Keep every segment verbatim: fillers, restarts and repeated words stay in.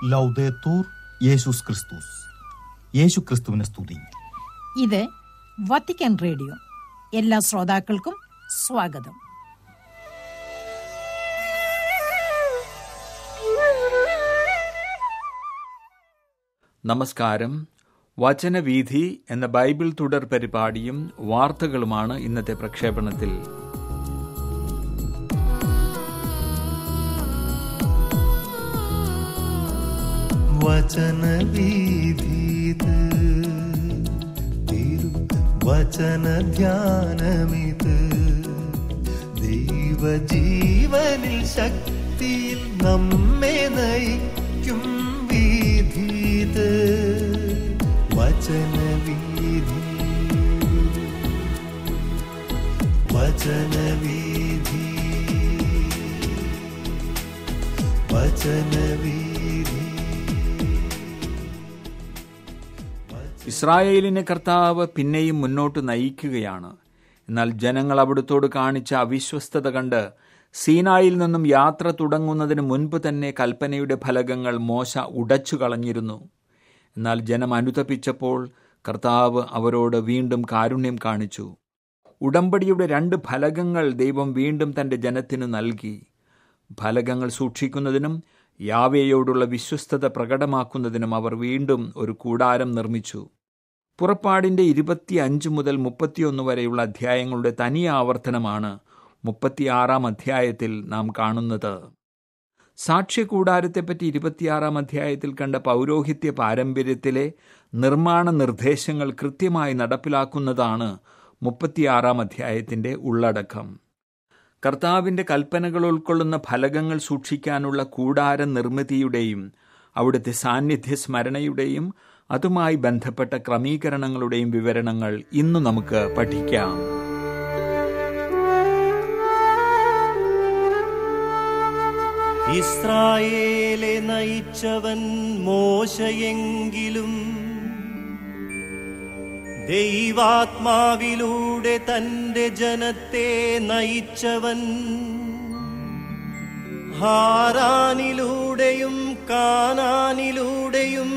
ലൗദേത്തൂർ യേശുസ് ക്രിസ്തുസ്. യേശു ക്രിസ്തുവിനെ സ്തുതി. ഇത് വത്തിക്കാൻ റേഡിയോ. എല്ലാ ശ്രോതാക്കൾക്കും സ്വാഗതം. നമസ്കാരം. വചനവീഥി എന്ന ബൈബിൾ തുടർ പരിപാടിയും വാർത്തകളുമാണ് ഇന്നത്തെ പ്രക്ഷേപണത്തിൽ. വചനവീഥിത് തിരു വചനധ്യാനമിത് ദൈവജീവനിൽ ശക്തിയിൽ നമ്മെ നയിക്കും വീഥിത്. വചനവീഥി വചനവീഥി വചനവീഥി. ഇസ്രായേലിനെ കർത്താവ് പിന്നെയും മുന്നോട്ട് നയിക്കുകയാണ്. എന്നാൽ ജനങ്ങൾ അവിടുത്തോട് കാണിച്ച അവിശ്വസ്തത കണ്ട് സീനായിൽ നിന്നും യാത്ര തുടങ്ങുന്നതിന് മുൻപ് തന്നെ കൽപ്പനയുടെ ഫലകങ്ങൾ മോശ ഉടച്ചു കളഞ്ഞിരുന്നു. എന്നാൽ ജനം അനുതപിച്ചപ്പോൾ കർത്താവ് അവരോട് വീണ്ടും കാരുണ്യം കാണിച്ചു. ഉടമ്പടിയുടെ രണ്ട് ഫലകങ്ങൾ ദൈവം വീണ്ടും തൻ്റെ ജനത്തിനു നൽകി. ഫലകങ്ങൾ സൂക്ഷിക്കുന്നതിനും യാവേയോടുള്ള വിശ്വസ്തത പ്രകടമാക്കുന്നതിനും അവർ വീണ്ടും ഒരു കൂടാരം നിർമ്മിച്ചു. പുറപ്പാടിൻ്റെ ഇരുപത്തി അഞ്ച് മുതൽ മുപ്പത്തിയൊന്ന് വരെയുള്ള അധ്യായങ്ങളുടെ തനി ആവർത്തനമാണ് മുപ്പത്തിയാറാം അധ്യായത്തിൽ നാം കാണുന്നത്. സാക്ഷ്യകൂടാരത്തെപ്പറ്റി ഇരുപത്തിയാറാം അധ്യായത്തിൽ കണ്ട പൗരോഹിത്യ പാരമ്പര്യത്തിലെ നിർമ്മാണ നിർദ്ദേശങ്ങൾ കൃത്യമായി നടപ്പിലാക്കുന്നതാണ് മുപ്പത്തിയാറാം അധ്യായത്തിൻ്റെ ഉള്ളടക്കം. കർത്താവിൻ്റെ കൽപ്പനകൾ ഉൾക്കൊള്ളുന്ന ഫലകങ്ങൾ സൂക്ഷിക്കാനുള്ള കൂടാര നിർമ്മിതിയുടെയും അവിടുത്തെ സാന്നിധ്യ സ്മരണയുടെയും അതുമായി ബന്ധപ്പെട്ട ക്രമീകരണങ്ങളുടെയും വിവരണങ്ങൾ ഇന്നു നമുക്ക് പഠിക്കാം. ഇസ്രായേലെ നയിച്ചവൻ മോശയെങ്കിലും ദൈവാത്മാവിലൂടെ തന്റെ ജനത്തെ നയിച്ചവൻ ഹാരാനിലൂടെയും കാനാനിലൂടെയും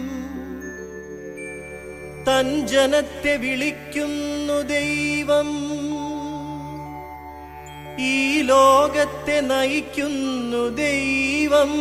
തൻ ജനത്തെ വിളിക്കുന്നു ദൈവം. ഈ ലോകത്തെ നയിക്കുന്നു ദൈവം.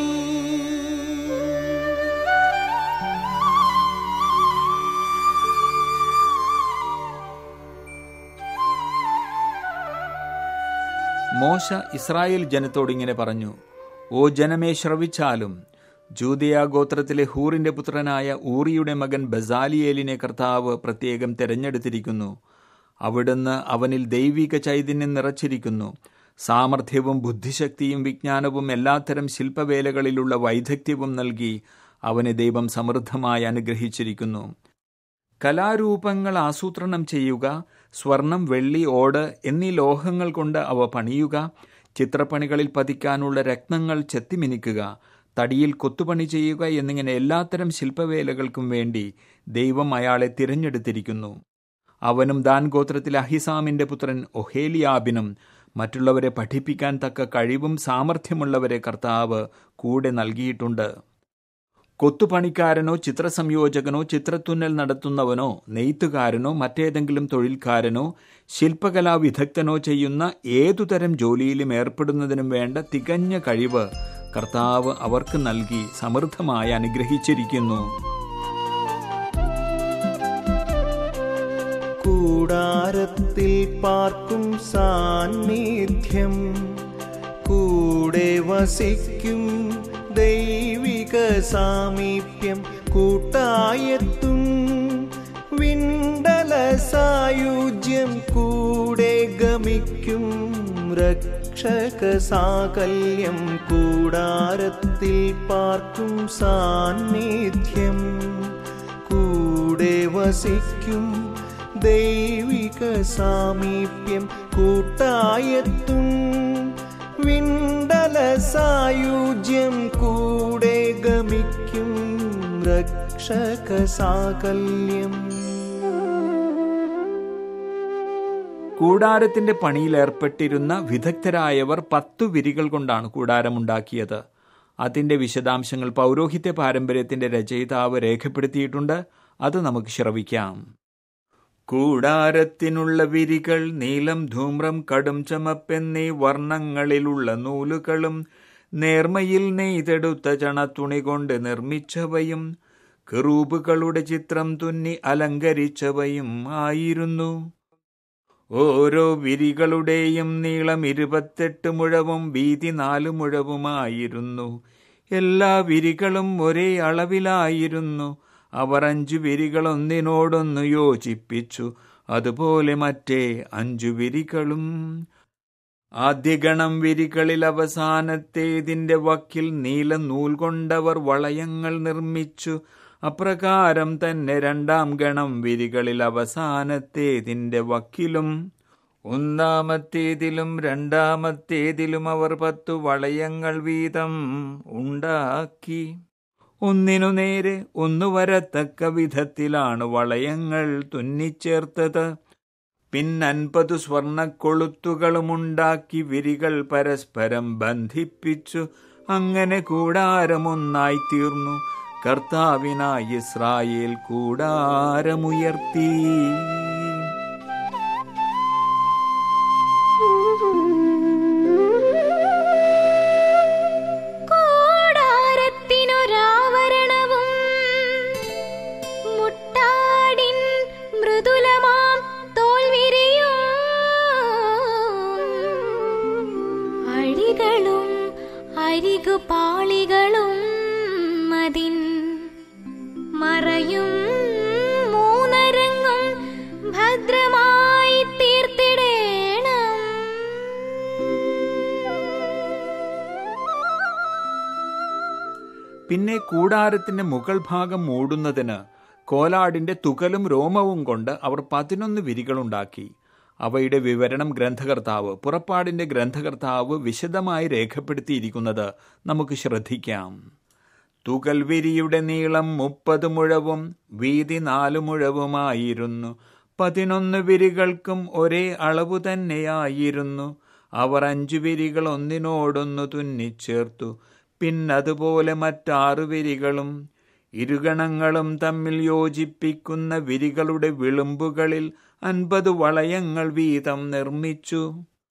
മോശ ഇസ്രായേൽ ജനത്തോട് ഇങ്ങനെ പറഞ്ഞു: ഓ ജനമേ, ശ്രവിച്ചാലും. ജൂദയ ഗോത്രത്തിലെ ഹൂറിന്റെ പുത്രനായ ഊറിയുടെ മകൻ ബസാലിയേലിനെ കർത്താവ് പ്രത്യേകം തെരഞ്ഞെടുത്തിരിക്കുന്നു. അവിടുന്ന് അവനിൽ ദൈവിക ചൈതന്യം നിറച്ചിരിക്കുന്നു. സാമർഥ്യവും ബുദ്ധിശക്തിയും വിജ്ഞാനവും എല്ലാത്തരം ശില്പവേലകളിലുള്ള വൈദഗ്ധ്യവും നൽകി അവനെ ദൈവം സമൃദ്ധമായി അനുഗ്രഹിച്ചിരിക്കുന്നു. കലാരൂപങ്ങൾ ആസൂത്രണം ചെയ്യുക, സ്വർണം, വെള്ളി, ഓട് എന്നീ ലോഹങ്ങൾ കൊണ്ട് അവ പണിയുക, ചിത്രപ്പണികളിൽ പതിക്കാനുള്ള രത്നങ്ങൾ ചെത്തിമിനിക്കുക, തടിയിൽ കൊത്തുപണി ചെയ്യുക എന്നിങ്ങനെ എല്ലാത്തരം ശില്പവേലകൾക്കും വേണ്ടി ദൈവം അയാളെ തിരഞ്ഞെടുത്തിരിക്കുന്നു. അവനും ദാൻ ഗോത്രത്തിലെ അഹിസാമിന്റെ പുത്രൻ ഒഹേലിയാബിനും മറ്റുള്ളവരെ പഠിപ്പിക്കാൻ തക്ക കഴിവും സാമർഥ്യമുള്ളവരെ കർത്താവ് കൂടെ നൽകിയിട്ടുണ്ട്. കൊത്തുപണിക്കാരനോ ചിത്രസംയോജകനോ ചിത്രത്തുന്നൽ നടത്തുന്നവനോ നെയ്ത്തുകാരനോ മറ്റേതെങ്കിലും തൊഴിൽക്കാരനോ ശില്പകലാ വിദഗ്ധനോ ചെയ്യുന്ന ഏതുതരം ജോലിയിലും ഏർപ്പെടുന്നതിനും വേണ്ട തികഞ്ഞ കഴിവ് കർത്താവ് അവർക്ക് നൽകി സമൃദ്ധമായി അനുഗ്രഹിച്ചിരിക്കുന്നു. കൂടാരത്തിൽ പാർക്കും സാന്നിധ്യം, കൂടെ വസിക്കും ദൈവിക സാമീപ്യം, കൂട്ടായെത്തും വിണ്ടല സായുജ്യം, കൂടെ ഗമിക്കും രക്ഷക സാകല്യം. കൂടാരത്തിൽ പാർക്കും സാന്നിധ്യം, കൂടെ വസിക്കും ദൈവിക സാമീപ്യം, കൂട്ടായെത്തും വിണ്ടല സായുജ്യം, കൂടെ ഗമിക്കും രക്ഷക സാകല്യം. കൂടാരത്തിന്റെ പണിയിലേർപ്പെട്ടിരുന്ന വിദഗ്ധരായവർ പത്തു വിരികൾ കൊണ്ടാണ് കൂടാരമുണ്ടാക്കിയത്. അതിൻ്റെ വിശദാംശങ്ങൾ പൗരോഹിത്യ പാരമ്പര്യത്തിൻ്റെ രചയിതാവ് രേഖപ്പെടുത്തിയിട്ടുണ്ട്. അത് നമുക്ക് ശ്രവിക്കാം. കൂടാരത്തിനുള്ള വിരികൾ നീലം, ധൂമ്രം, കടും ചമപ്പെന്നീ വർണ്ണങ്ങളിലുള്ള നൂലുകളും നേർമയിൽ നെയ്തെടുത്ത ചണത്തുണി കൊണ്ട് നിർമ്മിച്ചവയും കെറൂബുകളുടെ ചിത്രം തുന്നി അലങ്കരിച്ചവയും ആയിരുന്നു. ഓരോ വിരികളുടെയും നീളം ഇരുപത്തെട്ട് മുഴവും വീതി നാല് മുഴവുമായിരുന്നു. എല്ലാ വിരികളും ഒരേ അളവിലായിരുന്നു. അവർ അഞ്ചു വിരികൾ ഒന്നിനോടൊന്ന് യോജിപ്പിച്ചു, അതുപോലെ മറ്റേ അഞ്ചു വിരികളും. ആദ്യഗണം വിരികളിൽ അവസാനത്തേതിന്റെ വക്കിൽ നീല നൂൽ കൊണ്ടവർ വളയങ്ങൾ നിർമ്മിച്ചു. അപ്രകാരം തന്നെ രണ്ടാം ഗണം വിരികളിൽ അവസാനത്തേതിന്റെ വക്കിലും ഒന്നാമത്തേതിലും രണ്ടാമത്തേതിലും അവർ പത്തു വളയങ്ങൾ വീതം ഉണ്ടാക്കി. ഒന്നിനു നേരെ ഒന്നു വരത്തക്ക വിധത്തിലാണ് വളയങ്ങൾ തുന്നിച്ചേർത്തത്. പിന്നൻപതു സ്വർണക്കൊളുത്തുകളുമുണ്ടാക്കി വിരികൾ പരസ്പരം ബന്ധിപ്പിച്ചു. അങ്ങനെ കൂടാരമൊന്നായി തീർന്നു. കർത്താവിനായി ഇസ്രായേൽ കൂടാരമുയർത്തി. കൂടാരത്തിനൊരാവരണവും മുട്ടാടിൻ മൃദുലമാം തോൽവിരിയും അഴികളും അരികുപാളികളും അതിൻ മറയും മൂന്നരങ്ങും ഭദ്രമായി തീർത്തിടേണം. പിന്നെ കൂടാരത്തിന്റെ മുകൾ ഭാഗം മൂടുന്നതിന് കോലാടിന്റെ തുകലും രോമവും കൊണ്ട് അവർ പതിനൊന്ന് വിരികളുണ്ടാക്കി. അവയുടെ വിവരണം ഗ്രന്ഥകർത്താവ് പുറപ്പാടിന്റെ ഗ്രന്ഥകർത്താവ് വിശദമായി രേഖപ്പെടുത്തിയിരിക്കുന്നത് നമുക്ക് ശ്രദ്ധിക്കാം. തുകൽ വിരിയുടെ നീളം മുപ്പത് മുഴവും വീതി നാലു മുഴവുമായിരുന്നു. പതിനൊന്ന് വിരികൾക്കും ഒരേ അളവു തന്നെയായിരുന്നു. അവർ അഞ്ചു വിരികൾ ഒന്നിനോടൊന്നു തുന്നിച്ചേർത്തു. പിന്നതുപോലെ മറ്റാറു വിരികളും. ഇരുഗണങ്ങളും തമ്മിൽ യോജിപ്പിക്കുന്ന വിരികളുടെ വിളുമ്പുകളിൽ അൻപത് വളയങ്ങൾ വീതം നിർമ്മിച്ചു.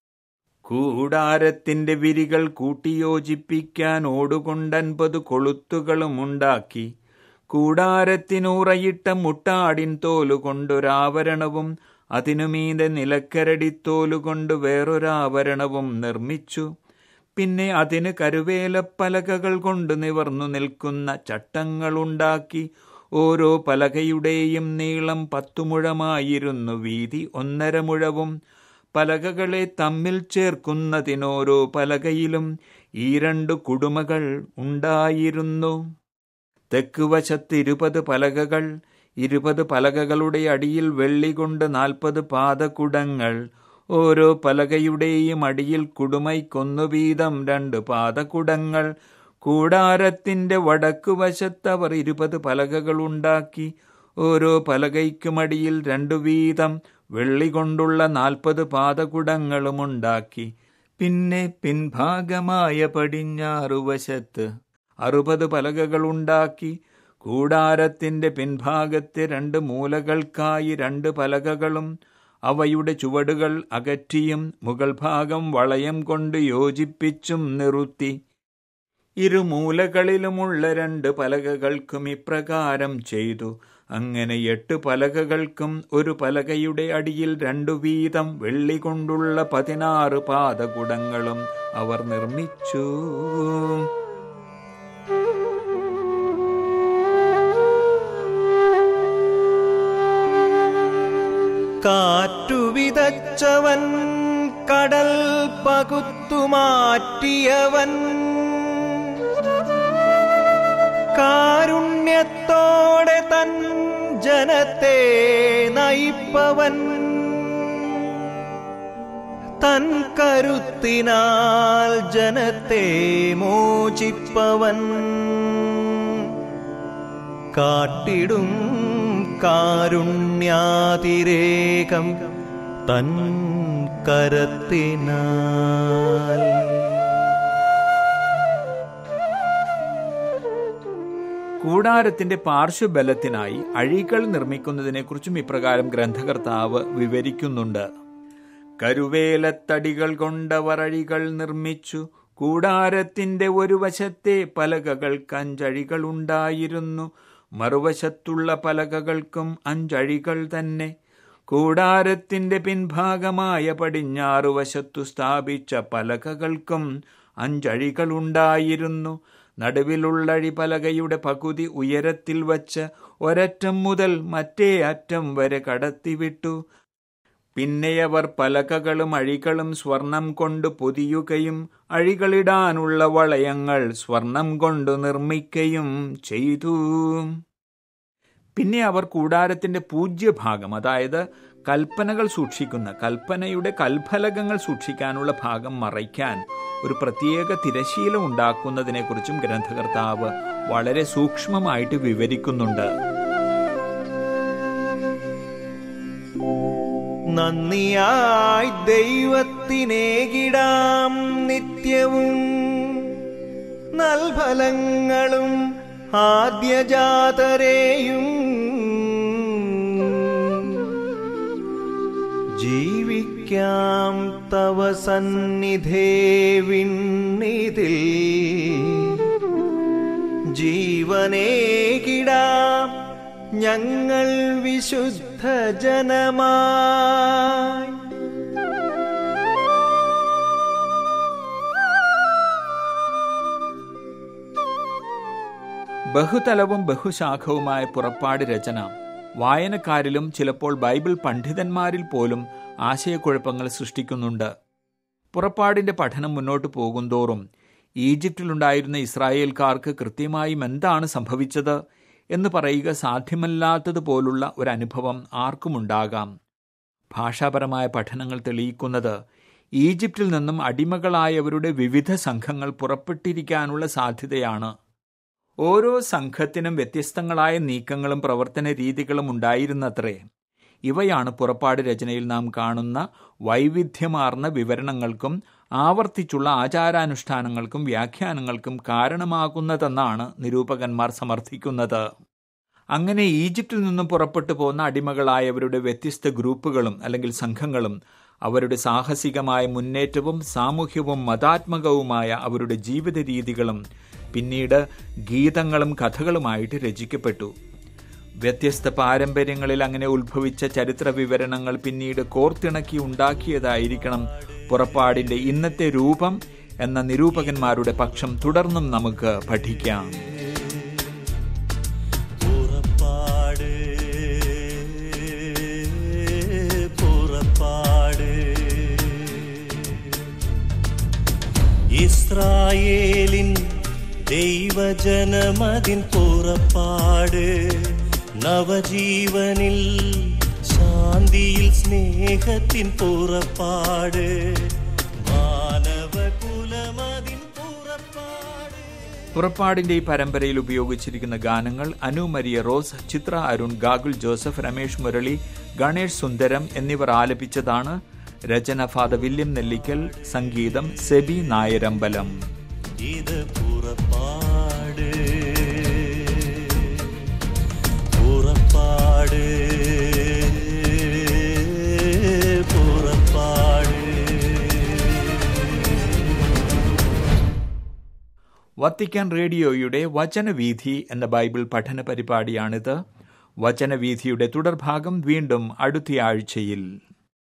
കൂടാരത്തിന്റെ വിരികൾ കൂട്ടിയോജിപ്പിക്കാൻ ഓടുകൊണ്ട് അൻപത് കൊളുത്തുകളും ഉണ്ടാക്കി. കൂടാരത്തിനൂറയിട്ട മുട്ടാടിൻ തോലുകൊണ്ടൊരാവരണവും അതിനുമീതെ നിലക്കരടിത്തോലുകൊണ്ട് വേറൊരാവരണവും നിർമ്മിച്ചു. പിന്നെ അതിന് കരുവേലപ്പലകകൾ കൊണ്ട് നിവർന്നു നിൽക്കുന്ന ചട്ടങ്ങളുണ്ടാക്കി. ഓരോ പലകയുടെയും നീളം പത്തു മുഴമായിരുന്നു, വീതി ഒന്നര മുഴവും. പലകകളെ തമ്മിൽ ചേർക്കുന്നതിനോരോ പലകയിലും ഈ രണ്ട് കുടുമകൾ ഉണ്ടായിരുന്നു. തെക്കുവശത്ത് ഇരുപത് പലകകൾ. ഇരുപത് പലകകളുടെ അടിയിൽ വെള്ളി കൊണ്ട് നാൽപ്പത് പാദകുടങ്ങൾ. ഓരോ പലകയുടെയും അടിയിൽ കുടുമയ്ക്കൊന്നു വീതം രണ്ട് പാദകുടങ്ങൾ. കൂടാരത്തിന്റെ വടക്കുവശത്ത് അവർ ഇരുപത് പലകകളുണ്ടാക്കി. ഓരോ പലകയ്ക്കുമടിയിൽ രണ്ടു വീതം വെള്ളി കൊണ്ടുള്ള നാൽപ്പത് പാദകുടങ്ങളുമുണ്ടാക്കി. പിന്നെ പിൻഭാഗമായ പടിഞ്ഞാറുവശത്ത് അറുപത് പലകകളുണ്ടാക്കി. കൂടാരത്തിന്റെ പിൻഭാഗത്തെ രണ്ട് മൂലകൾക്കായി രണ്ട് പലകകളും അവയുടെ ചുവടുകൾ അകറ്റിയും മുകൾ ഭാഗം വളയം കൊണ്ട് യോജിപ്പിച്ചും നിറുത്തി. ഇരുമൂലകളിലുമുള്ള രണ്ട് പലകകൾക്കും ഇപ്രകാരം ചെയ്തു. അങ്ങനെ എട്ട് പലകകൾക്കും ഒരു പലകയുടെ അടിയിൽ രണ്ടു വീതം വെള്ളി കൊണ്ടുള്ള പതിനാറ് പാദകുടങ്ങളും അവർ നിർമ്മിച്ചു. കാറ്റുവിതച്ചവൻ, കടൽ പകുത്തുമാറ്റിയവൻ, കാരുണ്യത്തോടെ തൻ ജനത്തെ നയിപ്പവൻ, തൻ കരുത്തിനാൽ ജനത്തെ മോചിപ്പവൻ, കാട്ടിടും കാരുണ്യാതിരേകം തൻ കരത്തിനാൽ. കൂടാരത്തിന്റെ പാർശ്വബലത്തിനായി അഴികൾ നിർമ്മിക്കുന്നതിനെക്കുറിച്ചും ഇപ്രകാരം ഗ്രന്ഥകർത്താവ് വിവരിക്കുന്നുണ്ട്. കരുവേലത്തടികൾ കൊണ്ടവർ അഴികൾ നിർമ്മിച്ചു. കൂടാരത്തിന്റെ ഒരു വശത്തെ പലകകൾക്ക് അഞ്ചഴികൾ ഉണ്ടായിരുന്നു, മറുവശത്തുള്ള പലകകൾക്കും അഞ്ചഴികൾ തന്നെ. കൂടാരത്തിന്റെ പിൻഭാഗമായ പടിഞ്ഞാറു വശത്തു സ്ഥാപിച്ച പലകകൾക്കും അഞ്ചഴികൾ ഉണ്ടായിരുന്നു. നടുവിലുള്ളഴി പലകയുടെ പകുതി ഉയരത്തിൽ വച്ച് ഒരറ്റം മുതൽ മറ്റേ അറ്റം വരെ കടത്തിവിട്ടു. പിന്നെയവർ പലകകളും അഴികളും സ്വർണം കൊണ്ട് പൊതിയുകയും അഴികളിടാനുള്ള വളയങ്ങൾ സ്വർണം കൊണ്ട് നിർമ്മിക്കുകയും ചെയ്തു. പിന്നെ അവർ കൂടാരത്തിന്റെ പൂജ്യഭാഗം, അതായത് കൽപ്പനകൾ സൂക്ഷിക്കുന്ന കൽപ്പനയുടെ കൽഫലകങ്ങൾ സൂക്ഷിക്കാനുള്ള ഭാഗം മറയ്ക്കാൻ ഒരു പ്രത്യേക തിരശീല ഉണ്ടാക്കുന്നതിനെക്കുറിച്ചും ഗ്രന്ഥകർത്താവ് വളരെ സൂക്ഷ്മമായിട്ട് വിവരിക്കുന്നുണ്ട്. നന്ദിയായി ദൈവത്തിനേകിടാം നിത്യവും നൽഫലങ്ങളും ആദ്യജാതരെയും ജീവിക്കാം തവ സന്നിധേ വിണ്ണിതിൽ ജീവനേകിടാം ഞങ്ങൾ വിശുദ്ധ ജനമായി. ബഹുതലവും ബഹുശാഖവുമായ പുറപ്പാട് രചന വായനക്കാരിലും ചിലപ്പോൾ ബൈബിൾ പണ്ഡിതന്മാരിൽ പോലും ആശയക്കുഴപ്പങ്ങൾ സൃഷ്ടിക്കുന്നുണ്ട്. പുറപ്പാടിന്റെ പഠനം മുന്നോട്ട് പോകുന്തോറും ഈജിപ്തിലുണ്ടായിരുന്ന ഇസ്രായേൽക്കാർക്ക് കൃത്യമായും എന്താണ് സംഭവിച്ചത് എന്ന് പറയുക സാധ്യമല്ലാത്തതുപോലുള്ള ഒരനുഭവം ആർക്കുമുണ്ടാകാം. ഭാഷാപരമായ പഠനങ്ങൾ തെളിയിക്കുന്നത് ഈജിപ്തിൽ നിന്നും അടിമകളായവരുടെ വിവിധ സംഘങ്ങൾ പുറപ്പെട്ടിരിക്കാനുള്ള സാധ്യതയാണ്. ഓരോ സംഘത്തിനും വ്യത്യസ്തങ്ങളായ നീക്കങ്ങളും പ്രവർത്തന രീതികളും ഉണ്ടായിരുന്നത്രേ. ഇവയാണ് പുറപ്പാട് രചനയിൽ നാം കാണുന്ന വൈവിധ്യമാർന്ന വിവരണങ്ങൾക്കും ആവർത്തിച്ചുള്ള ആചാരാനുഷ്ഠാനങ്ങൾക്കും വ്യാഖ്യാനങ്ങൾക്കും കാരണമാകുന്നതെന്നാണ് നിരൂപകന്മാർ സമർത്ഥിക്കുന്നത്. അങ്ങനെ ഈജിപ്തിൽ നിന്നും പുറപ്പെട്ടു പോന്ന അടിമകളായവരുടെ വ്യത്യസ്ത ഗ്രൂപ്പുകളും അല്ലെങ്കിൽ സംഘങ്ങളും അവരുടെ സാഹസികമായ മുന്നേറ്റവും സാമൂഹ്യവും മതാത്മകവുമായ അവരുടെ ജീവിത രീതികളും പിന്നീട് ഗീതങ്ങളും കഥകളുമായിട്ട് രചിക്കപ്പെട്ടു. വ്യത്യസ്ത പാരമ്പര്യങ്ങളിൽ അങ്ങനെ ഉത്ഭവിച്ച ചരിത്ര വിവരണങ്ങൾ പിന്നീട് കോർത്തിണക്കി ഉണ്ടാക്കിയതായിരിക്കണം പുറപ്പാടിന്റെ ഇന്നത്തെ രൂപം എന്ന നിരൂപകന്മാരുടെ പക്ഷം തുടർന്നും നമുക്ക് പഠിക്കാം. പുറപ്പാട് പുറപ്പാട് ഇസ്രായേലിൻ ദൈവജനമതിൻ പുറപ്പാട് നവജീവനിൽ ശാന്തിയിൽ സ്നേഹത്തിൻ പുറപ്പാട് മാനവകുലമതിൻ പുറപ്പാട്. പുറപ്പാടിന്റെ ഈ പരമ്പരയിൽ ഉപയോഗിച്ചിരിക്കുന്ന ഗാനങ്ങൾ അനു മരിയ റോസ്, ചിത്ര അരുൺ, ഗാഗുൽ ജോസഫ്, രമേഷ് മുരളി, ഗണേഷ് സുന്ദരം എന്നിവർ ആലപിച്ചതാണ്. രചന ഫാദർ വില്യം നെല്ലിക്കൽ, സംഗീതം സെബി നായരമ്പലം. ഇത് പുറപ്പാട് പുറപ്പാട് പുറപ്പാട്. വത്തിക്കാൻ റേഡിയോയുടെ വചനവീഥി എന്ന ബൈബിൾ പഠന പരിപാടിയാണിത്. വചനവീഥിയുടെ തുടർഭാഗം വീണ്ടും അടുത്തയാഴ്ചയിൽ.